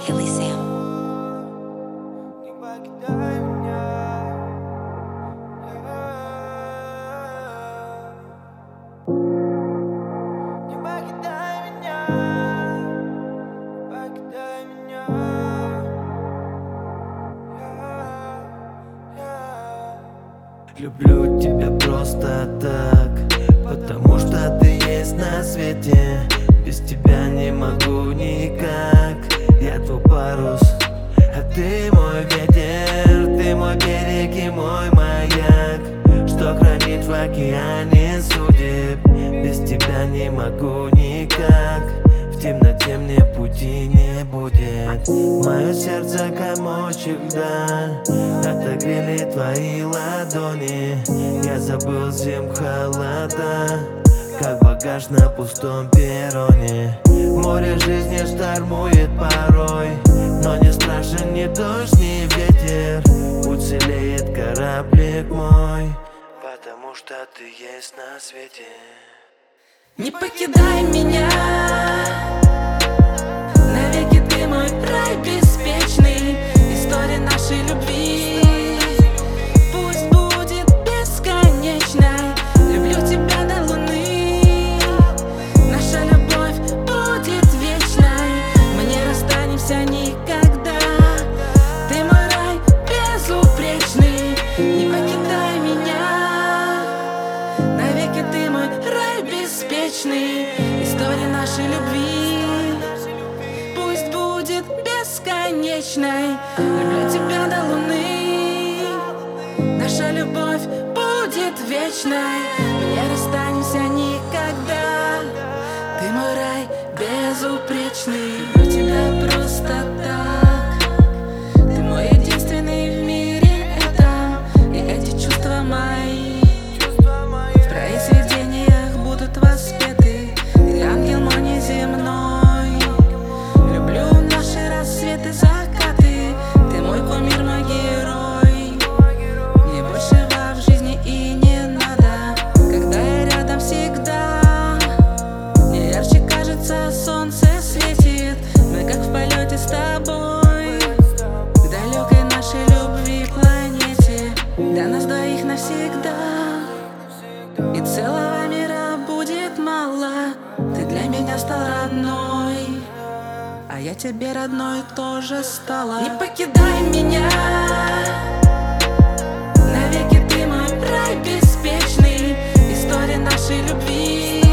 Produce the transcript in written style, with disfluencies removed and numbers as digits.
Elysium. Не покидай меня, не покидай меня, не покидай меня. Люблю тебя просто так, потому что ты есть на свете. Без тебя не могу никак. Я твой парус, а ты мой ветер. Ты мой берег и мой маяк, что хранит в океане судеб. Без тебя не могу никак. В темноте мне пути не будет. Мое сердце комочек льда отогрели твои ладони. Я забыл зим холода, как багаж на пустом перроне. Море жизни штормует порой, но не страшен ни дождь, ни ветер. Уцелеет кораблик мой, потому что ты есть на свете. Не покидай меня, навеки ты мой рай беспечный. История нашей любви пусть будет бесконечной. Люблю тебя до луны, наша любовь будет вечной. Мы не расстанемся никогда, ты мой рай безупречный. Не покидай меня, навеки ты мой рай беспечный. История нашей любви пусть будет бесконечной. Люблю тебя до луны, наша любовь будет вечной. Мы не расстанемся никогда, ты мой рай безупречный. Люблю тебя просто так, ты мой единственный в мире этом. И эти чувства мои в произведениях будут воспеты. Ты ангел мой неземной. Люблю наши рассветы, закаты. Ты мой кумир, мой герой. Мне большего в жизни и не надо, когда я рядом всегда. Мне ярче кажется, солнце светит. Мы как в полете с тобой к далекой нашей любви планете. Для нас двоих навсегда, и целого мира будет мало. Ты для меня стал родной, а я тебе родной тоже стала. Не покидай меня, навеки ты мой рай беспечный. История нашей любви